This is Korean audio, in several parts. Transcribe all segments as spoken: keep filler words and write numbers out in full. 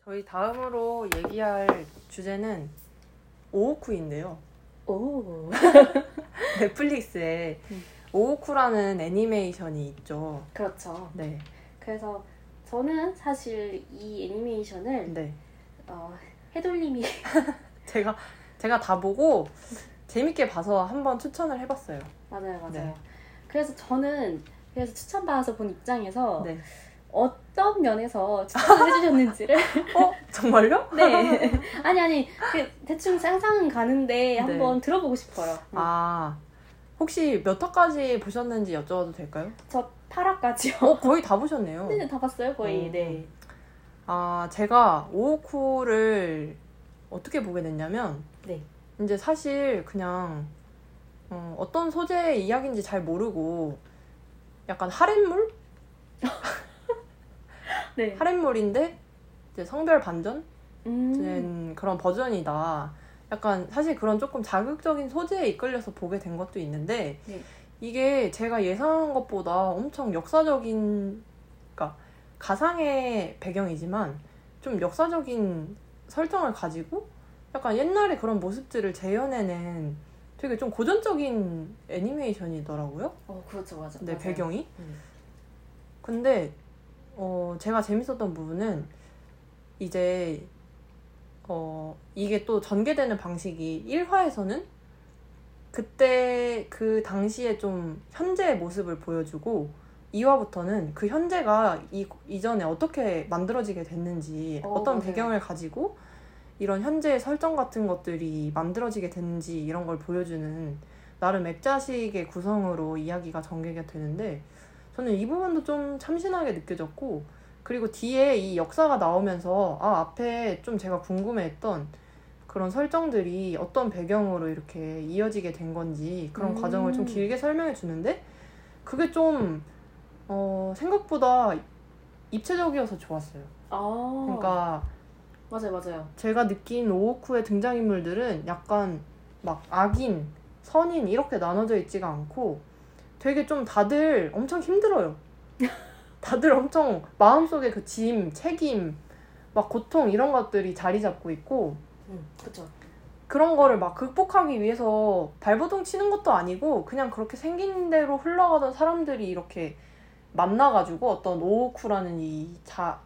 저희 다음으로 얘기할 주제는 오오쿠인데요. 오. 넷플릭스에 음. 오오쿠라는 애니메이션이 있죠. 그렇죠. 네. 그래서 저는 사실 이 애니메이션을 네. 어, 해돌림이 제가 제가 다 보고 재밌게 봐서 한번 추천을 해봤어요. 맞아요, 맞아요. 네. 그래서 저는 그래서 추천받아서 본 입장에서 네. 어떤 면에서 추천을 해주셨는지를 어? 정말요? 네. 아니 아니 그 대충 상상은 가는데 한번 네. 들어보고 싶어요. 아 혹시 몇 화까지 보셨는지 여쭤봐도 될까요? 저 팔 화까지요. 어 거의 다 보셨네요. 네, 다 봤어요 거의. 어. 네. 아 제가 오오쿠를 어떻게 보게 됐냐면 네. 이제 사실 그냥 어, 어떤 소재의 이야기인지 잘 모르고 약간 하렘물? 네. 하렘물인데 이제 성별 반전? 음. 된 그런 버전이다. 약간 사실 그런 조금 자극적인 소재에 이끌려서 보게 된 것도 있는데 네. 이게 제가 예상한 것보다 엄청 역사적인, 그러니까 가상의 배경이지만 좀 역사적인 설정을 가지고 약간 옛날에 그런 모습들을 재현해낸 되게 좀 고전적인 애니메이션이더라고요. 어, 그렇죠, 맞아. 네, 맞아요. 배경이. 음. 근데 어, 제가 재밌었던 부분은 이제 어, 이게 또 전개되는 방식이 일 화에서는 그때 그 당시에 좀 현재의 모습을 보여주고 이 화부터는 그 현재가 이, 이전에 어떻게 만들어지게 됐는지 어, 어떤 맞아요. 배경을 가지고 이런 현재의 설정 같은 것들이 만들어지게 됐는지 이런 걸 보여주는 나름 액자식의 구성으로 이야기가 전개가 되는데 저는 이 부분도 좀 참신하게 느껴졌고 그리고 뒤에 이 역사가 나오면서 아 앞에 좀 제가 궁금해했던 그런 설정들이 어떤 배경으로 이렇게 이어지게 된 건지 그런 음. 과정을 좀 길게 설명해 주는데 그게 좀 어, 생각보다 입체적이어서 좋았어요. 아. 그러니까 맞아요, 맞아요. 제가 느낀 오오쿠의 등장인물들은 약간 막 악인, 선인 이렇게 나눠져 있지가 않고 되게 좀 다들 엄청 힘들어요. 다들 엄청 마음속에 그 짐, 책임, 막 고통 이런 것들이 자리 잡고 있고 음, 그쵸. 그런 거를 막 극복하기 위해서 발버둥 치는 것도 아니고 그냥 그렇게 생긴 대로 흘러가던 사람들이 이렇게 만나가지고 어떤 오오쿠라는 이 자,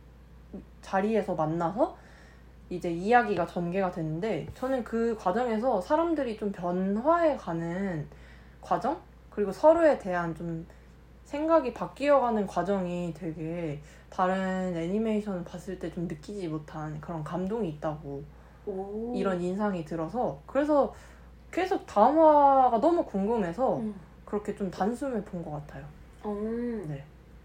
자리에서 만나서 이제 이야기가 전개가 되는데 저는 그 과정에서 사람들이 좀 변화해가는 과정? 그리고 서로에 대한 좀 생각이 바뀌어가는 과정이 되게 다른 애니메이션을 봤을 때 좀 느끼지 못한 그런 감동이 있다고 오. 이런 인상이 들어서 그래서 계속 다음 화가 너무 궁금해서 음. 그렇게 좀 단숨에 본 것 같아요. 음. 네.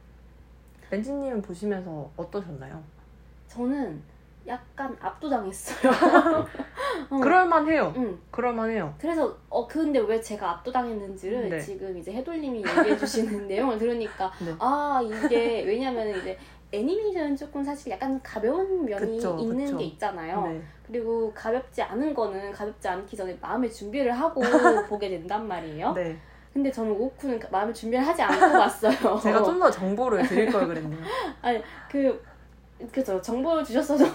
렌지님은 보시면서 어떠셨나요? 저는 약간 압도당했어요. 어. 그럴만해요. 응. 그럴만해요. 그래서 어 근데 왜 제가 압도당했는지를 네. 지금 이제 해돌님이 얘기해 주시는 내용을 들으니까 네. 아 이게 왜냐면 이제 애니메이션은 조금 사실 약간 가벼운 면이 그쵸, 있는 그쵸. 게 있잖아요. 네. 그리고 가볍지 않은 거는 가볍지 않기 전에 마음의 준비를 하고 보게 된단 말이에요. 네. 근데 저는 오쿠는 마음의 준비를 하지 않고 봤어요. 제가 좀 더 정보를 드릴 걸 그랬네요. 아니 그 그죠 정보를 주셨어도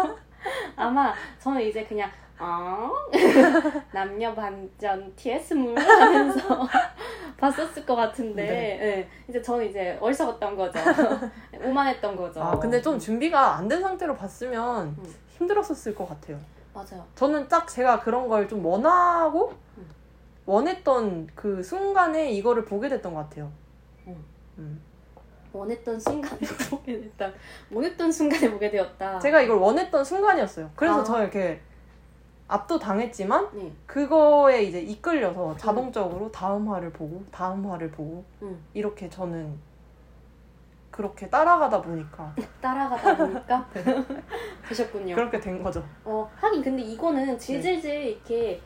아마 저는 이제 그냥 어 남녀 반전 티에스물 하면서 봤었을 것 같은데 네. 네. 이제 저는 이제 어리석었던 거죠. 오만했던 거죠. 아 근데 좀 준비가 안 된 상태로 봤으면 음. 힘들었었을 것 같아요. 맞아요. 저는 딱 제가 그런 걸 좀 원하고 음. 원했던 그 순간에 이거를 보게 됐던 것 같아요. 음. 음. 원했던 순간에 보게 됐다. 원했던 순간에 보게 되었다. 제가 이걸 원했던 순간이었어요. 그래서 아. 저 이렇게 압도당했지만 네. 그거에 이제 이끌려서 자동적으로 다음 화를 보고 다음 화를 보고 음. 이렇게 저는 그렇게 따라가다 보니까 따라가다 보니까 되셨군요. 그렇게 된 거죠. 어 하긴 근데 이거는 질질질 네. 이렇게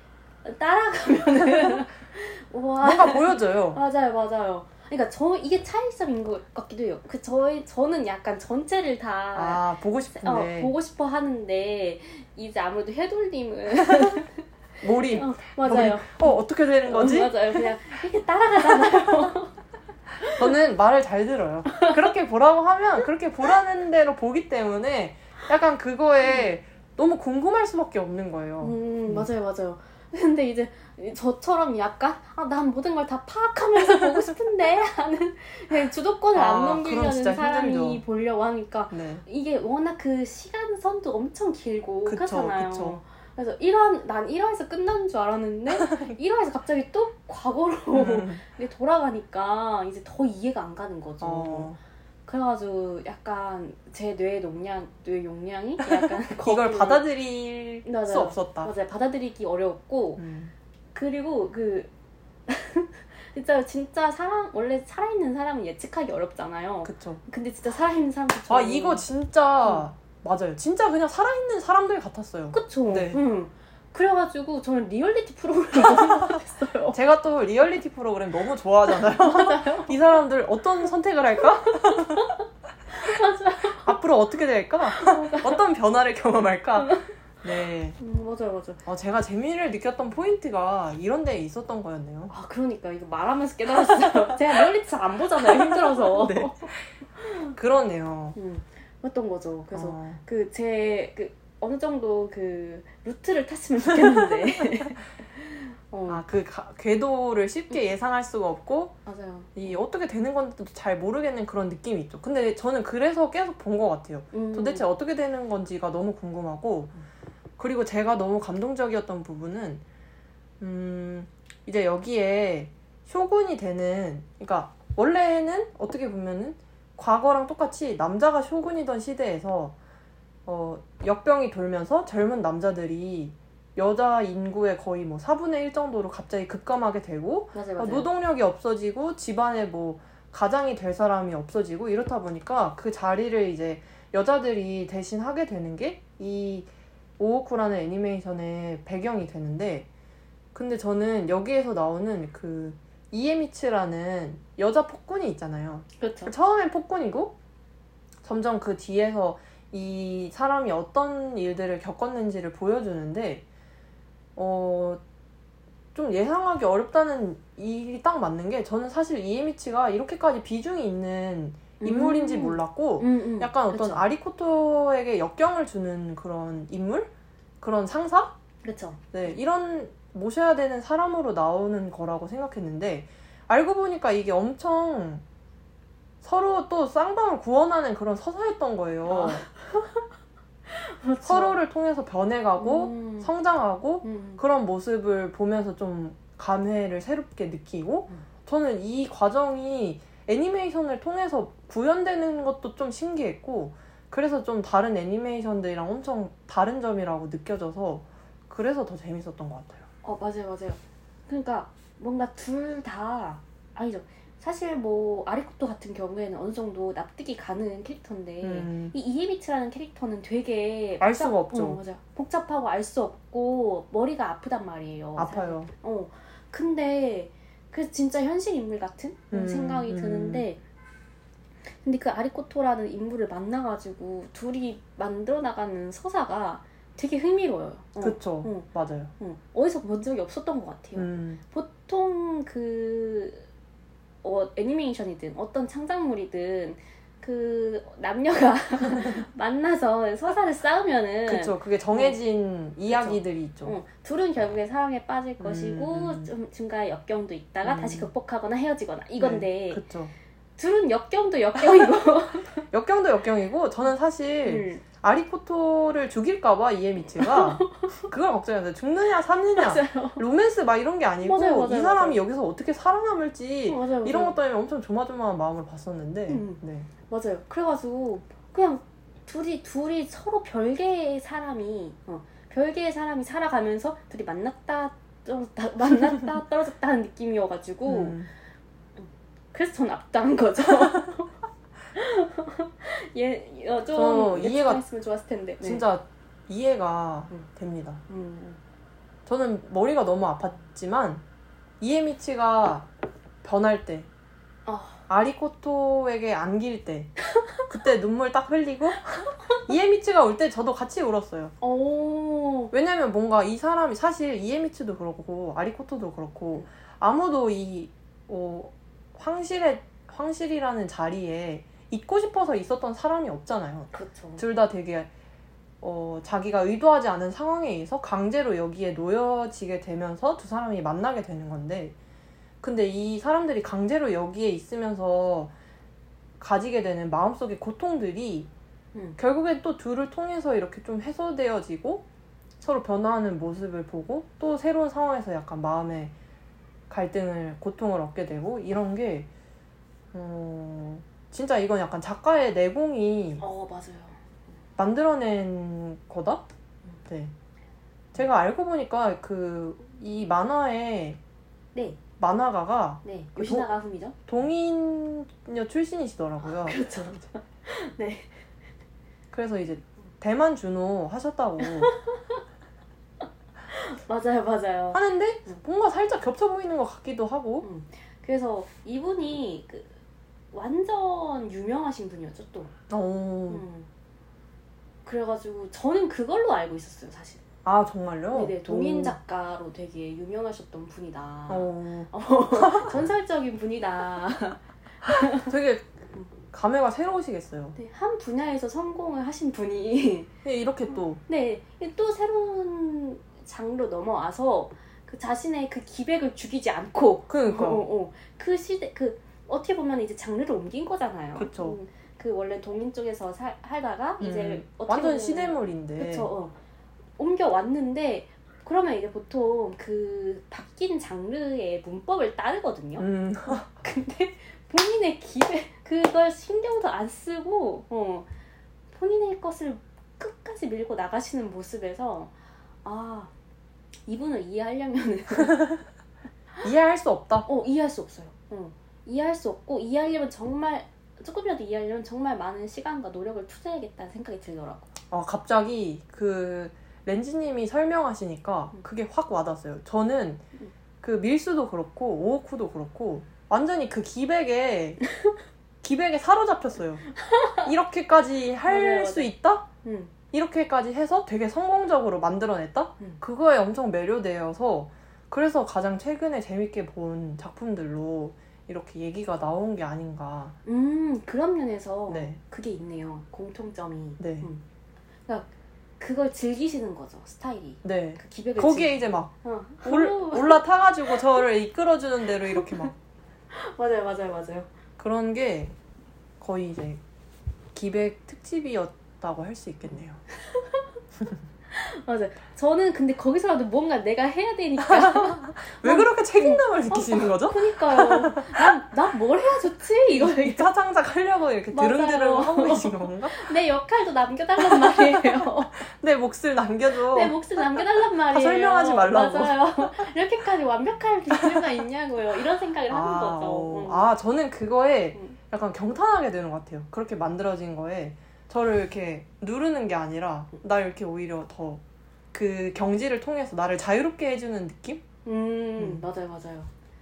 따라가면은 와 뭔가 보여져요. 맞아요, 맞아요. 그러니까 저 이게 차이점인 것 같기도 해요. 그 저희 저는 약간 전체를 다 아 보고 싶은데 어, 보고 싶어 하는데 이제 아무래도 해돌림은 몰입. 어, 맞아요. 몰입. 어 어떻게 되는 거지? 어, 맞아요. 그냥 이렇게 따라가잖아요. 저는 말을 잘 들어요. 그렇게 보라고 하면 그렇게 보라는 대로 보기 때문에 약간 그거에 너무 궁금할 수밖에 없는 거예요. 음, 음. 맞아요, 맞아요. 근데 이제 저처럼 약간 아, 난 모든 걸 다 파악하면서 보고 싶은데 하는 주도권을 아, 안 넘기려는 사람이 힘들죠. 보려고 하니까 네. 이게 워낙 그 시간선도 엄청 길고 그쵸, 그렇잖아요. 그쵸. 그래서 일 화, 난 일 화에서 끝나는 줄 알았는데 일 화에서 갑자기 또 과거로 음. 돌아가니까 이제 더 이해가 안 가는 거죠. 어. 그래가지고 약간 제 뇌 용량, 뇌 용량이 약간 이걸 받아들일 맞아요. 수 없었다. 맞아요. 받아들이기 어려웠고 음. 그리고 그 진짜 진짜 사람 원래 살아있는 사람은 예측하기 어렵잖아요. 그쵸. 근데 진짜 살아있는 사람들 아 이거 진짜 음. 맞아요. 진짜 그냥 살아있는 사람들 같았어요. 그쵸. 네. 음. 그래가지고 저는 리얼리티 프로그램 너무 생각했어요. 제가 또 리얼리티 프로그램 너무 좋아하잖아요. 맞아요. 이 사람들 어떤 선택을 할까? 맞아요. 앞으로 어떻게 될까? 맞아요. 어떤 변화를 경험할까? 네. 음, 맞아요, 맞아요. 어, 제가 재미를 느꼈던 포인트가 이런 데에 있었던 거였네요. 아, 그러니까 이거 말하면서 깨달았어요. 제가 리얼리티 잘 안 보잖아요. 힘들어서. 네. 그러네요. 음, 그랬던 거죠. 그래서 어. 그 제 그 어느 정도 그 루트를 탔으면 좋겠는데. 어. 아, 그 가, 궤도를 쉽게 예상할 수가 없고 맞아요. 이 어떻게 되는 건지 잘 모르겠는 그런 느낌이 있죠. 근데 저는 그래서 계속 본 것 같아요. 음. 도대체 어떻게 되는 건지가 너무 궁금하고 그리고 제가 너무 감동적이었던 부분은 음, 이제 여기에 쇼군이 되는 그러니까 원래는 어떻게 보면은 과거랑 똑같이 남자가 쇼군이던 시대에서 어, 역병이 돌면서 젊은 남자들이 여자 인구의 거의 뭐 사분의 일 정도로 갑자기 급감하게 되고 맞아요, 맞아요. 노동력이 없어지고 집안에 뭐 가장이 될 사람이 없어지고 이렇다 보니까 그 자리를 이제 여자들이 대신 하게 되는 게 이 오오쿠라는 애니메이션의 배경이 되는데 근데 저는 여기에서 나오는 그 이에미츠라는 여자 폭군이 있잖아요. 그렇죠. 처음엔 폭군이고 점점 그 뒤에서 이 사람이 어떤 일들을 겪었는지를 보여주는데 어, 좀 예상하기 어렵다는 일이 딱 맞는 게 저는 사실 이에미치가 이렇게까지 비중이 있는 인물인지 음. 몰랐고 음, 음. 약간 어떤 그쵸. 아리코토에게 역경을 주는 그런 인물? 그런 상사? 그렇죠. 네, 이런 모셔야 되는 사람으로 나오는 거라고 생각했는데 알고 보니까 이게 엄청 서로 또 쌍방을 구원하는 그런 서사였던 거예요. 아. 그렇죠. 서로를 통해서 변해가고 음. 성장하고 음. 그런 모습을 보면서 좀 감회를 새롭게 느끼고 음. 저는 이 과정이 애니메이션을 통해서 구현되는 것도 좀 신기했고 그래서 좀 다른 애니메이션들이랑 엄청 다른 점이라고 느껴져서 그래서 더 재밌었던 것 같아요. 어, 맞아요, 맞아요. 그러니까 뭔가 둘 다 아니죠. 사실 뭐 아리코토 같은 경우에는 어느 정도 납득이 가는 캐릭터인데 음. 이 이에미츠라는 캐릭터는 되게 알 복잡, 수가 없죠. 어, 맞아. 복잡하고 알 수 없고 머리가 아프단 말이에요. 아파요. 사실. 어, 근데 그래서 진짜 현실 인물 같은 음, 생각이 음. 드는데 근데 그 아리코토라는 인물을 만나가지고 둘이 만들어 나가는 서사가 되게 흥미로워요. 어. 그쵸. 어. 맞아요. 어. 어디서 본 적이 없었던 것 같아요. 음. 보통 그 어, 애니메이션이든 어떤 창작물이든 그 남녀가 만나서 서사를 쌓으면은 그쵸. 그게 정해진 어. 이야기들이 있죠. 어. 둘은 결국에 사랑에 빠질 것이고 음. 좀 중간에 역경도 있다가 음. 다시 극복하거나 헤어지거나 이건데 네, 그쵸. 둘은 역경도 역경이고 역경도 역경이고 저는 사실 음. 아리코토를 죽일까봐 이에미치가 그걸 걱정했어요. 죽느냐 사느냐 맞아요. 로맨스 막 이런 게 아니고 맞아요, 맞아요, 이 사람이 맞아요. 여기서 어떻게 살아남을지 어, 맞아요, 이런 맞아요. 것 때문에 엄청 조마조마한 마음으로 봤었는데 음. 네. 맞아요. 그래가지고 그냥 둘이 둘이 서로 별개의 사람이 어, 별개의 사람이 살아가면서 둘이 만났다 떨어졌다 만났다 떨어졌다는 느낌이어가지고 음. 그래서 전 압당한 거죠. 얘, 어, 좀 저 이해가 했으면 좋았을 텐데. 진짜 네. 이해가 음. 됩니다. 음. 저는 머리가 너무 아팠지만 이에미치가 변할 때 어. 아리코토에게 안길 때 그때 눈물 딱 흘리고 이에미치가 올 때 저도 같이 울었어요. 오. 왜냐면 뭔가 이 사람이 사실 이에미치도 그렇고 아리코토도 그렇고 아무도 이 어, 황실의 황실이라는 자리에 있고 싶어서 있었던 사람이 없잖아요. 그렇죠. 둘 다 되게 어, 자기가 의도하지 않은 상황에 의해서 강제로 여기에 놓여지게 되면서 두 사람이 만나게 되는 건데, 근데 이 사람들이 강제로 여기에 있으면서 가지게 되는 마음속의 고통들이 음. 결국엔 또 둘을 통해서 이렇게 좀 해소되어지고 서로 변화하는 모습을 보고 또 새로운 상황에서 약간 마음의 갈등을, 고통을 얻게 되고 이런 게 어, 진짜 이건 약간 작가의 내공이 어, 맞아요. 만들어낸 거다? 네. 제가 알고 보니까 그 이 만화의 네. 만화가가 네. 요시나가 후미죠? 동인녀 출신이시더라고요. 그렇죠. 네. 그래서 이제 대만 준호 하셨다고 맞아요, 맞아요. 하는데 뭔가 살짝 겹쳐 보이는 것 같기도 하고. 음. 그래서 이분이 그 완전 유명하신 분이었죠, 또. 오. 음. 그래가지고 저는 그걸로 알고 있었어요, 사실. 아, 정말요? 네네, 동인 작가로 되게 유명하셨던 분이다. 어. 전설적인 분이다. 되게 감회가 새로우시겠어요. 네, 한 분야에서 성공을 하신 분이 네, 이렇게 또 네, 또 새로운 장르로 넘어와서 그 자신의 그 기백을 죽이지 않고 그러니까 어, 어, 그 시대 그 어떻게 보면 이제 장르를 옮긴 거잖아요. 그렇죠. 음, 그 원래 동인 쪽에서 살, 살다가 음, 이제 어떻게 완전 보면, 시대물인데. 그렇죠. 어, 옮겨 왔는데 그러면 이제 보통 그 바뀐 장르의 문법을 따르거든요. 음. 근데 본인의 기백 그걸 신경도 안 쓰고 어, 본인의 것을 끝까지 밀고 나가시는 모습에서 아 이분을 이해하려면은 이해할 수 없다. 어 이해할 수 없어요. 어, 이해할 수 없고 이해하려면 정말 조금이라도 이해하려면 정말 많은 시간과 노력을 투자해야겠다는 생각이 들더라고. 아 갑자기 그 렌지님이 설명하시니까 음. 그게 확 와닿았어요. 저는 음. 그 밀수도 그렇고 오오쿠도 그렇고 완전히 그 기백에 기백에 사로잡혔어요. 이렇게까지 할 수 있다? 음. 이렇게까지 해서 되게 성공적으로 만들어냈다? 음. 그거에 엄청 매료되어서 그래서 가장 최근에 재밌게 본 작품들로 이렇게 얘기가 나온 게 아닌가. 음 그런 면에서 네. 그게 있네요. 공통점이. 네. 음. 그러니까 그걸 즐기시는 거죠, 스타일이. 네. 그 기백을 거기에 즐기... 이제 막 어. 올, 올라타가지고 저를 이끌어주는 대로 이렇게 막. 맞아요, 맞아요, 맞아요. 그런 게 거의 이제 기백 특집이었다고 할 수 있겠네요. 맞아요. 저는 근데 거기서라도 뭔가 내가 해야 되니까. 왜 그렇게 책임감을 느끼시는 거죠? 그니까요. 난, 난 뭘 해야 좋지? 이거. 이 차장작 하려고 이렇게 드릉드릉 하고 계신 건가? 내 역할도 남겨달란 말이에요. 내 몫을 남겨줘. 내 몫을 남겨달란 말이에요. 설명하지 말라고. 맞아요. 이렇게까지 완벽할 기술가 있냐고요. 이런 생각을 아, 하는 거죠. 어. 응. 아, 저는 그거에 약간 경탄하게 되는 것 같아요. 그렇게 만들어진 거에. 저를 이렇게 누르는 게 아니라 날 이렇게 오히려 더 그 경지를 통해서 나를 자유롭게 해주는 느낌? 음, 음. 맞아요, 맞아요.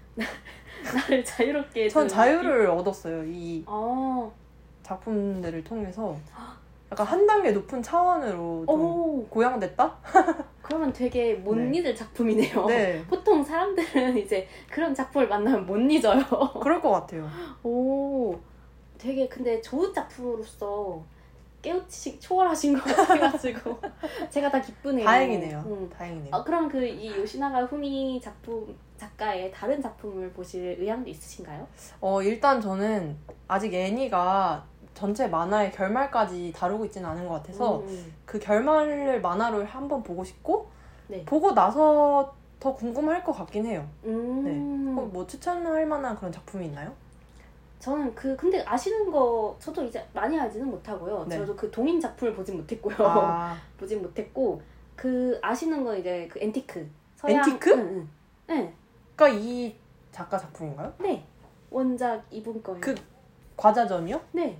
나를 자유롭게 해주는 전 자유를 느낌? 얻었어요. 이 아. 작품들을 통해서 약간 한 단계 높은 차원으로 좀 오. 고양됐다? 그러면 되게 못 네. 잊을 작품이네요. 네. 보통 사람들은 이제 그런 작품을 만나면 못 잊어요. 그럴 것 같아요. 오, 되게 근데 좋은 작품으로서 깨우치 초월하신 것 같아가지고 제가 다 기쁘네요. 다행이네요. 음. 다행이네요. 아, 그럼 그 이 요시나가 후미 작품 작가의 다른 작품을 보실 의향도 있으신가요? 어 일단 저는 아직 애니가 전체 만화의 결말까지 다루고 있지는 않은 것 같아서 음. 그 결말을 만화로 한번 보고 싶고 네. 보고 나서 더 궁금할 것 같긴 해요. 음. 네. 어, 뭐 추천할 만한 그런 작품이 있나요? 저는 그 근데 아시는 거 저도 이제 많이 알지는 못하고요. 네. 저도 그 동인 작품을 보진 못했고요. 아. 보진 못했고 그 아시는 거 이제 그 앤티크. 서양... 앤티크? 응, 응. 네. 그러니까 이 작가 작품인가요? 네. 원작 이분 거예요. 그 과자전이요? 네.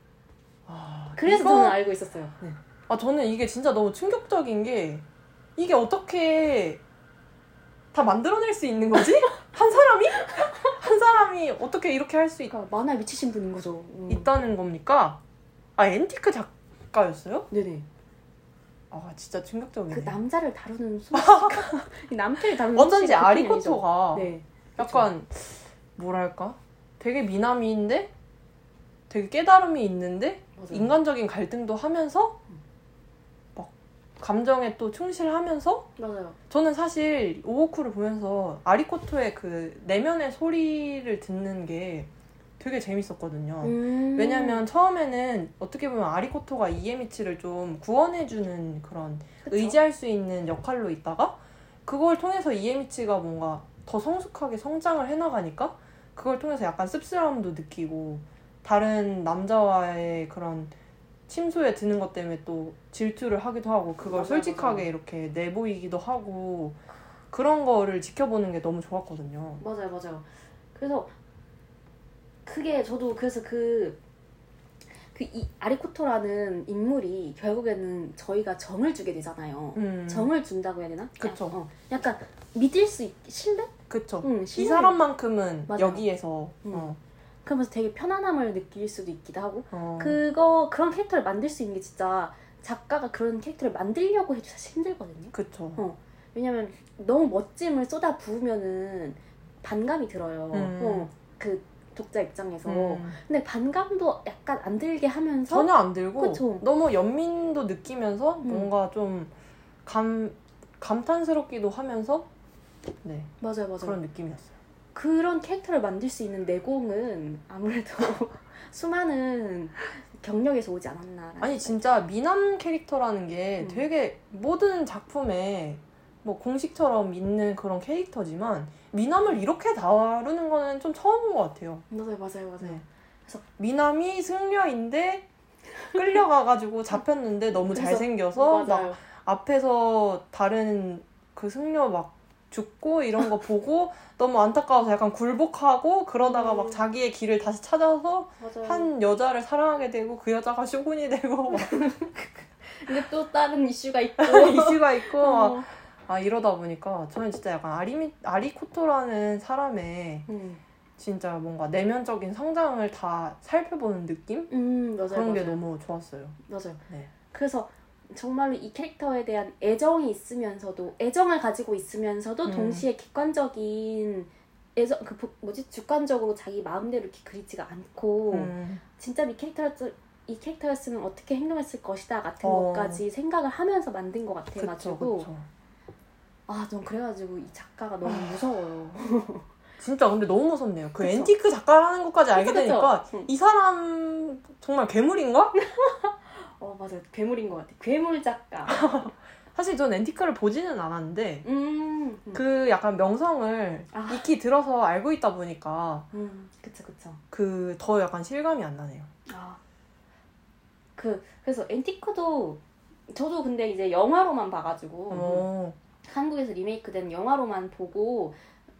아, 그래서 이거... 저는 알고 있었어요. 네. 아 저는 이게 진짜 너무 충격적인 게 이게 어떻게 다 만들어낼 수 있는 거지? 한 사람이? 한 사람이 어떻게 이렇게 할 수 있... 그러니까 만화에 미치신 분인 거죠. 음. 있다는 겁니까? 아 앤티크 작가였어요? 네네. 아 진짜 충격적이네. 그 남자를 다루는 솜씨가 남편을 다루는 어쩐지 아리코토가 네. 약간 뭐랄까? 되게 미남인데 되게 깨달음이 있는데 맞아요. 인간적인 갈등도 하면서 막 감정에 또 충실하면서 맞아요. 저는 사실 오오쿠를 보면서 아리코토의 그 내면의 소리를 듣는 게 되게 재밌었거든요. 음. 왜냐면 처음에는 어떻게 보면 아리코토가 이에미치를 좀 구원해주는 그런 그쵸? 의지할 수 있는 역할로 있다가 그걸 통해서 이에미치가 뭔가 더 성숙하게 성장을 해나가니까 그걸 통해서 약간 씁쓸함도 느끼고 다른 남자와의 그런 침소에 드는 것 때문에 또 질투를 하기도 하고 그걸 맞아, 솔직하게 맞아. 이렇게 내보이기도 하고 그런 거를 지켜보는 게 너무 좋았거든요. 맞아요, 맞아요. 그래서 그게 저도 그래서 그, 그 이 아리코토라는 인물이 결국에는 저희가 정을 주게 되잖아요. 음. 정을 준다고 해야 되나? 그쵸. 어, 약간 믿을 수 있, 신뢰? 그쵸. 응, 이 사람만큼은 맞아요. 여기에서 응. 어. 그러면서 되게 편안함을 느낄 수도 있기도 하고 어. 그거 그런 캐릭터를 만들 수 있는 게 진짜 작가가 그런 캐릭터를 만들려고 해도 사실 힘들거든요. 그쵸. 어. 왜냐면 너무 멋짐을 쏟아 부으면은 반감이 들어요. 음. 어. 그 독자 입장에서. 음. 근데 반감도 약간 안 들게 하면서 전혀 안 들고 그쵸? 너무 연민도 느끼면서 음. 뭔가 좀 감, 감탄스럽기도 하면서 네. 맞아요, 맞아요. 그런 느낌이었어요. 그런 캐릭터를 만들 수 있는 내공은 아무래도 수많은 경력에서 오지 않았나. 아니 진짜 미남 캐릭터라는 게 음. 되게 모든 작품에 뭐 공식처럼 있는 그런 캐릭터지만 미남을 이렇게 다루는 거는 좀 처음인 것 같아요. 맞아요, 맞아요, 맞아요. 네. 그래서 미남이 승려인데 끌려가가지고 잡혔는데 너무 잘생겨서 막 앞에서 다른 그 승려 막 죽고 이런 거 보고 너무 안타까워서 약간 굴복하고 그러다가 음. 막 자기의 길을 다시 찾아서 맞아요. 한 여자를 사랑하게 되고 그 여자가 쇼군이 되고 막 근데 또 다른 이슈가 있고 이슈가 있고 어. 막, 아 이러다 보니까 저는 진짜 약간 아리미, 아리코토라는 사람의 음. 진짜 뭔가 내면적인 성장을 다 살펴보는 느낌? 음, 맞아요, 그런 맞아요. 게 너무 좋았어요. 맞아요. 네. 그래서 정말로 이 캐릭터에 대한 애정이 있으면서도 애정을 가지고 있으면서도 음. 동시에 객관적인 애정 그 뭐지 주관적으로 자기 마음대로 이렇게 그리지가 않고 음. 진짜 이 캐릭터였 이 캐릭터였으면 어떻게 행동했을 것이다 같은 어. 것까지 생각을 하면서 만든 것 같아가지고 아, 전 그래가지고 이 작가가 너무 무서워요. 진짜 근데 너무 무섭네요. 그 그쵸? 앤티크 작가라는 것까지 알게 그쵸, 되니까 그쵸? 이 사람 정말 괴물인가? 어 맞아요. 괴물인 것 같아. 괴물 작가. 사실 전 앤티크를 보지는 않았는데 음, 음. 그 약간 명성을 아. 익히 들어서 알고 있다 보니까 음, 그쵸 그쵸. 그 더 약간 실감이 안 나네요. 아, 그 그래서 앤티크도 저도 근데 이제 영화로만 봐가지고 어. 한국에서 리메이크된 영화로만 보고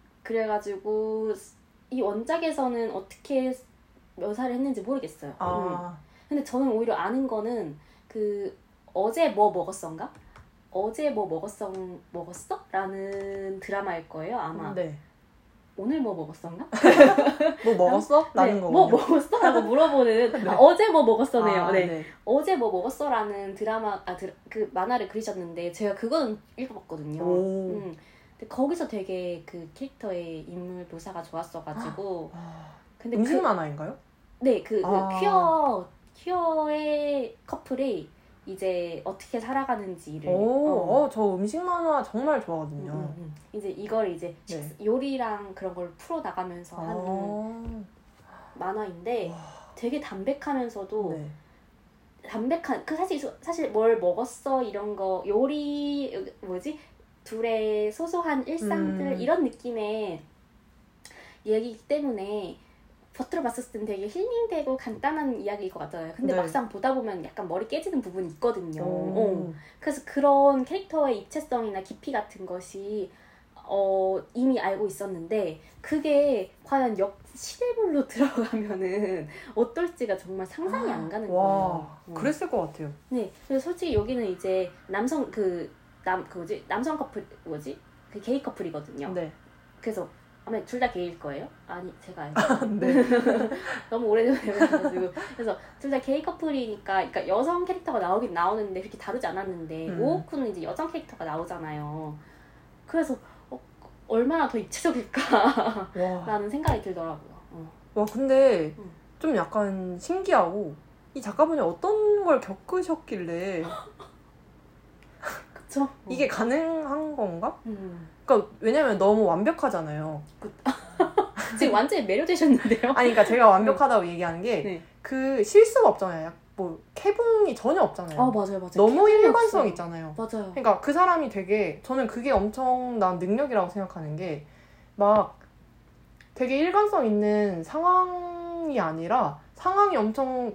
그래가지고 이 원작에서는 어떻게 묘사를 했는지 모르겠어요. 아. 음. 근데 저는 오히려 아는 거는 그 어제 뭐 먹었어인가? 어제 뭐 먹었어 먹었어? 라는 드라마일 거예요 아마. 네. 오늘 뭐 먹었어인가? 뭐 먹었어? 라는 네, 거군요. 뭐 먹었어? 라고 물어보는 네. 아, 어제 뭐 먹었어네요. 아, 네. 네. 어제 뭐 먹었어라는 드라마 아 드, 그 만화를 그리셨는데 제가 그거는 읽어봤거든요. 음. 근데 거기서 되게 그 캐릭터의 인물 묘사가 좋았어가지고. 근데 음식 그, 만화인가요? 네, 그, 아. 그 퀴어 퀴어의 커플이 이제 어떻게 살아가는지를. 오, 어. 어, 저 음식 만화 정말 좋아하거든요. 음, 음. 이제 이걸 이제 네. 요리랑 그런 걸 풀어 나가면서 아. 하는 만화인데 와. 되게 담백하면서도 네. 담백한 그 사실 사실 뭘 먹었어 이런 거 요리 뭐지 둘의 소소한 일상들 음. 이런 느낌의 얘기이기 때문에. 겉으로 봤을 땐 되게 힐링되고 간단한 이야기일 것 같아요. 근데 네. 막상 보다 보면 약간 머리 깨지는 부분이 있거든요. 어. 그래서 그런 캐릭터의 입체성이나 깊이 같은 것이 어, 이미 알고 있었는데 그게 과연 역 시대물로 들어가면은 어떨지가 정말 상상이 안 가는 와, 거예요. 어. 그랬을 것 같아요. 네, 그래서 솔직히 여기는 이제 남성 그 남 그 뭐지 남성 커플 뭐지 그 게이 커플이거든요. 네. 그래서 아마 둘 다 게이일 거예요? 아니 제가 알죠. 네. 너무 오래전에 해가지고 그래서 둘 다 게이 커플이니까 그러니까 여성 캐릭터가 나오긴 나오는데 그렇게 다루지 않았는데 음. 오오쿠는 이제 여성 캐릭터가 나오잖아요. 그래서 어, 얼마나 더 입체적일까 라는 생각이 들더라고요. 어. 와 근데 음. 좀 약간 신기하고 이 작가분이 어떤 걸 겪으셨길래 그쵸. 이게 가능한 건가? 음. 그러니까 왜냐면 너무 완벽하잖아요. 그... 지금 완전히 매료되셨는데요? 아니 그러니까 제가 완벽하다고 얘기하는 게 그 네. 실수가 없잖아요. 뭐 캐붕이 전혀 없잖아요. 아 맞아요, 맞아요. 너무 일관성 있잖아요. 맞아요. 그러니까 그 사람이 되게 저는 그게 엄청난 능력이라고 생각하는 게 막 되게 일관성 있는 상황이 아니라 상황이 엄청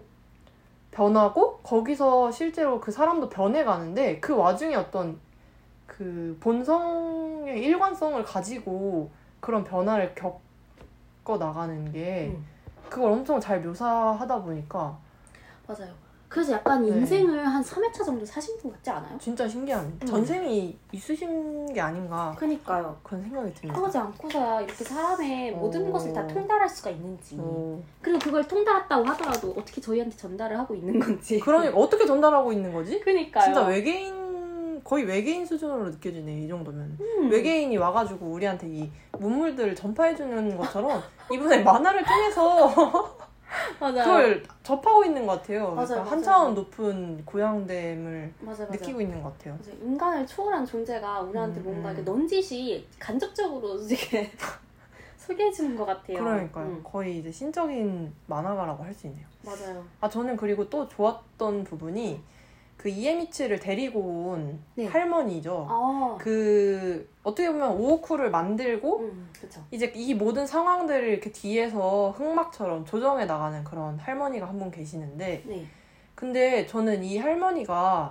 변하고 거기서 실제로 그 사람도 변해가는데 그 와중에 어떤 그 본성의 일관성을 가지고 그런 변화를 겪어 나가는 게 음. 그걸 엄청 잘 묘사하다 보니까 맞아요. 그래서 약간 네. 인생을 한 삼 회차 정도 사신 분 같지 않아요? 진짜 신기합니다. 음. 전생이 있으신 게 아닌가. 그러니까요. 그런 생각이 듭니다. 그러지 않고서야 이렇게 사람의 어... 모든 것을 다 통달할 수가 있는지 어... 그리고 그걸 통달했다고 하더라도 어떻게 저희한테 전달을 하고 있는 건지 그러니까 어떻게 전달하고 있는 거지? 그러니까요. 진짜 외계인 거의 외계인 수준으로 느껴지네 이 정도면. 음. 외계인이 와가지고 우리한테 이 문물들을 전파해주는 것처럼 이번에 만화를 통해서 맞아요. 그걸 접하고 있는 것 같아요. 맞아요, 그러니까 맞아요. 한 차원 높은 고향됨을 맞아요, 느끼고 맞아요. 있는 것 같아요. 맞아요. 인간을 초월한 존재가 우리한테 음, 뭔가 이렇게 넌지시 간접적으로 이렇게 소개해주는 것 같아요. 그러니까요. 음. 거의 이제 신적인 만화가라고 할 수 있네요. 맞아요. 아 저는 그리고 또 좋았던 부분이 그 이에미츠를 데리고 온 네. 할머니죠. 아. 그 어떻게 보면 오오쿠를 만들고 음, 그쵸. 이제 이 모든 상황들을 이렇게 뒤에서 흑막처럼 조정해 나가는 그런 할머니가 한 분 계시는데 네. 근데 저는 이 할머니가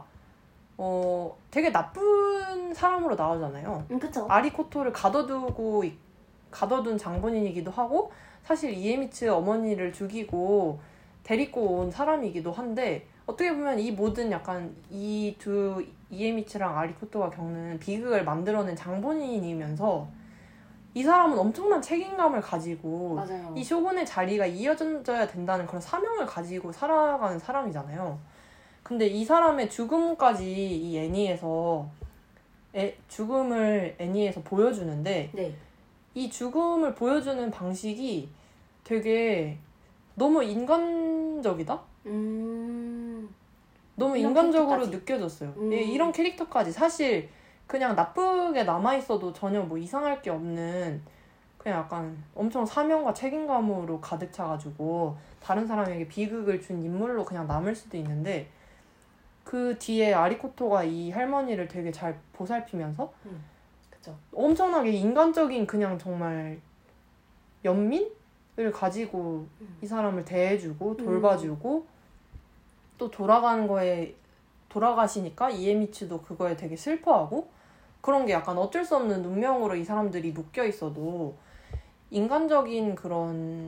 어 되게 나쁜 사람으로 나오잖아요. 음, 그쵸. 아리코토를 가둬두고 가둬둔 장본인이기도 하고 사실 이에미츠 어머니를 죽이고 데리고 온 사람이기도 한데 어떻게 보면 이 모든 약간 이 두 이에미츠랑 아리코토가 겪는 비극을 만들어낸 장본인이면서 이 사람은 엄청난 책임감을 가지고 맞아요. 이 쇼군의 자리가 이어져야 된다는 그런 사명을 가지고 살아가는 사람이잖아요. 근데 이 사람의 죽음까지 이 애니에서 애, 죽음을 애니에서 보여주는데 네. 이 죽음을 보여주는 방식이 되게 너무 인간적이다? 음... 너무 인간적으로 캐릭터까지. 느껴졌어요. 음. 예, 이런 캐릭터까지 사실 그냥 나쁘게 남아있어도 전혀 뭐 이상할 게 없는 그냥 약간 엄청 사명과 책임감으로 가득 차가지고 다른 사람에게 비극을 준 인물로 그냥 남을 수도 있는데 그 뒤에 아리코토가 이 할머니를 되게 잘 보살피면서 음. 그쵸. 엄청나게 인간적인 그냥 정말 연민을 가지고 음. 이 사람을 대해주고 돌봐주고 음. 또 돌아가는 거에 돌아가시니까 이에미츠도 그거에 되게 슬퍼하고 그런 게 약간 어쩔 수 없는 운명으로 이 사람들이 묶여 있어도 인간적인 그런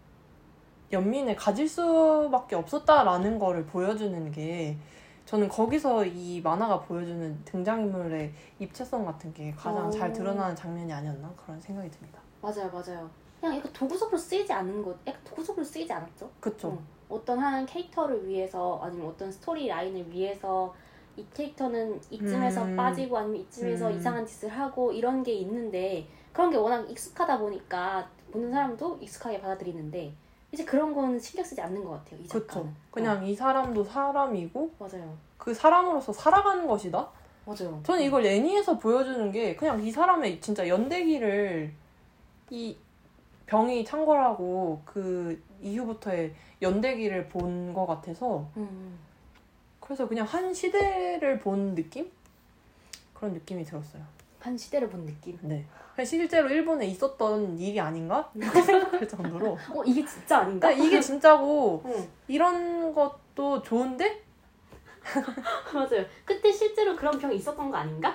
연민을 가질 수밖에 없었다라는 거를 보여주는 게 저는 거기서 이 만화가 보여주는 등장인물의 입체성 같은 게 가장 오. 잘 드러나는 장면이 아니었나 그런 생각이 듭니다. 맞아요, 맞아요. 그냥 약간 도구적으로 쓰이지 않는 것, 약간 도구적으로 쓰이지 않았죠? 그쵸. 응. 어떤 한 캐릭터를 위해서 아니면 어떤 스토리 라인을 위해서 이 캐릭터는 이쯤에서 음. 빠지고 아니면 이쯤에서 음. 이상한 짓을 하고 이런 게 있는데 그런 게 워낙 익숙하다 보니까 보는 사람도 익숙하게 받아들이는데 이제 그런 거는 신경 쓰지 않는 것 같아요. 이 작가는. 그쵸. 그냥 어. 이 사람도 사람이고 맞아요. 그 사람으로서 살아가는 것이다. 맞아요. 저는 이걸 애니에서 보여주는 게 그냥 이 사람의 진짜 연대기를 이 병이 창궐하고 그 이후부터의 연대기를 본 것 같아서 음. 그래서 그냥 한 시대를 본 느낌? 그런 느낌이 들었어요. 한 시대를 본 느낌? 네. 실제로 일본에 있었던 일이 아닌가? 이렇게 생각할 정도로 어 이게 진짜 아닌가? 그러니까 이게 진짜고 응. 이런 것도 좋은데? 맞아요. 그때 실제로 그런 병이 있었던 거 아닌가?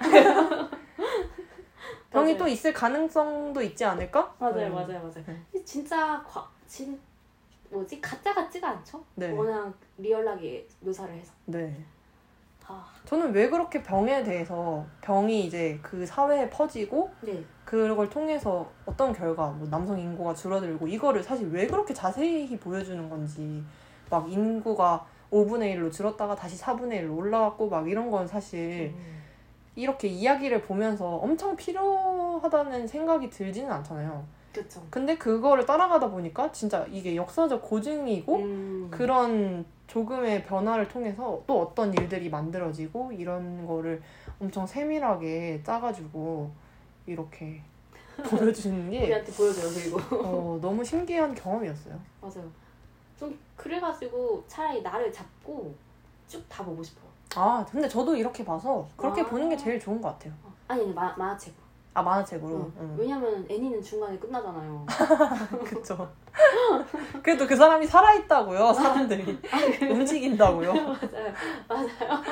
병이 또 있을 가능성도 있지 않을까? 맞아요, 음. 맞아요, 맞아요. 음. 진짜 과, 진 뭐지 가짜 같지가 않죠? 네. 워낙 리얼하게 묘사를 해서. 네. 아. 저는 왜 그렇게 병에 대해서 병이 이제 그 사회에 퍼지고 네. 그걸 통해서 어떤 결과, 뭐 남성 인구가 줄어들고 이거를 사실 왜 그렇게 자세히 보여주는 건지 막 인구가 오분의 일로 줄었다가 다시 사분의 일로 올라갔고 막 이런 건 사실 음. 이렇게 이야기를 보면서 엄청 필요하다는 생각이 들지는 않잖아요. 그쵸. 근데 그거를 따라가다 보니까 진짜 이게 역사적 고증이고 음. 그런 조금의 변화를 통해서 또 어떤 일들이 만들어지고 이런 거를 엄청 세밀하게 짜가지고 이렇게 보여주는 게 우리한테 보여줘요. 그리고 어, 너무 신기한 경험이었어요. 맞아요. 좀 그래가지고 차라리 나를 잡고 쭉 다 보고 싶어요. 아 근데 저도 이렇게 봐서 그렇게 아. 보는 게 제일 좋은 것 같아요. 아니 마, 만화책. 아 만화책으로? 응. 응. 왜냐면 애니는 중간에 끝나잖아요. 그쵸. 그래도 그 사람이 살아있다고요. 사람들이 아, 움직인다고요. 맞아요. 맞아요.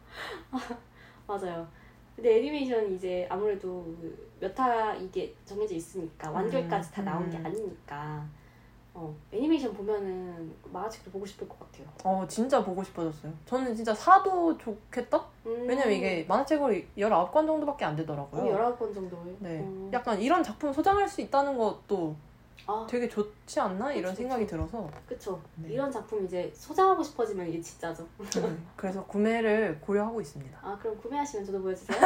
맞아요. 근데 애니메이션이 이제 아무래도 몇 화 이게 정해져 있으니까 완결까지 음, 다 나온 음. 게 아니니까 어, 애니메이션 보면은 만화책도 보고 싶을 것 같아요. 어 진짜 보고 싶어졌어요. 저는 진짜 사도 좋겠다? 음. 왜냐면 이게 만화책으로 열아홉 권 정도밖에 안 되더라고요. 어, 열아홉 권 정도예요? 네. 음. 약간 이런 작품 소장할 수 있다는 것도 아. 되게 좋지 않나? 그쵸, 이런 생각이 그쵸. 들어서. 그쵸. 네. 이런 작품 이제 소장하고 싶어지면 이게 진짜죠. 네. 그래서 구매를 고려하고 있습니다. 아 그럼 구매하시면 저도 보여주세요.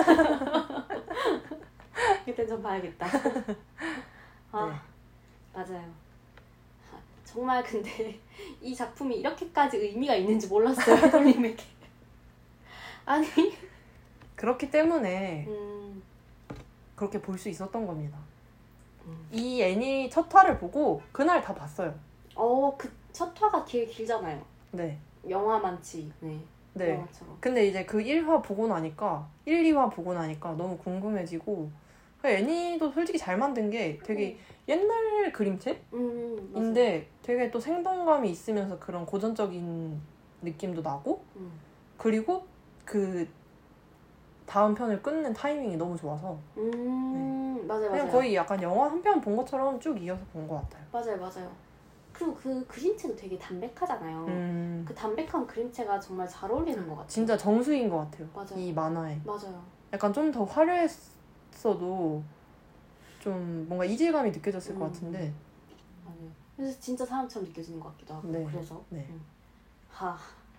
그땐 좀 봐야겠다. 아 네. 맞아요. 정말 근데 이 작품이 이렇게까지 의미가 있는지 몰랐어요. 해돌림에게. 아니 그렇기 때문에 음. 그렇게 볼 수 있었던 겁니다. 음. 이 애니 첫 화를 보고 그날 다 봤어요. 어, 그 첫 화가 되게 길잖아요. 네. 영화 많지. 네. 네. 영화처럼. 근데 이제 그 일 화 보고 나니까 일, 이 화 보고 나니까 너무 궁금해지고 애니도 솔직히 잘 만든 게 되게 음. 옛날 그림체인데 음, 되게 또 생동감이 있으면서 그런 고전적인 느낌도 나고 음. 그리고 그 다음 편을 끊는 타이밍이 너무 좋아서 음 네. 맞아요 그냥 맞아요. 거의 약간 영화 한 편 본 것처럼 쭉 이어서 본 것 같아요. 맞아요 맞아요. 그리고 그 그림체도 되게 담백하잖아요. 음. 그 담백한 그림체가 정말 잘 어울리는 것 같아요. 진짜 정수인 것 같아요. 맞아요. 이 만화에. 맞아요. 약간 좀 더 화려했어도 좀 뭔가 이질감이 느껴졌을 음. 것 같은데. 맞아요. 그래서 진짜 사람처럼 느껴지는 것 같기도 하고. 네. 그래서. 네. 음. 하.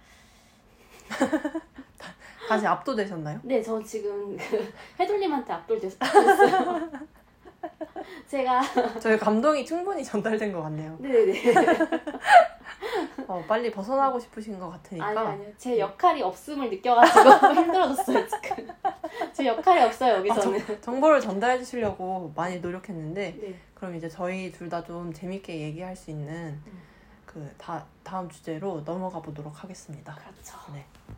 다시 압도되셨나요? 네, 저 지금 그 해돌림한테 압도됐어요. 제가 저희 감동이 충분히 전달된 것 같네요. 네네. 어, 빨리 벗어나고 싶으신 것 같으니까. 아니 아니요. 제 역할이 없음을 느껴가지고 힘들어졌어요 지금. 제 역할이 없어요 여기서는. 아, 저, 정보를 전달해 주시려고 많이 노력했는데 네. 그럼 이제 저희 둘 다 좀 재밌게 얘기할 수 있는 음. 그 다, 다음 주제로 넘어가 보도록 하겠습니다. 그렇죠. 네.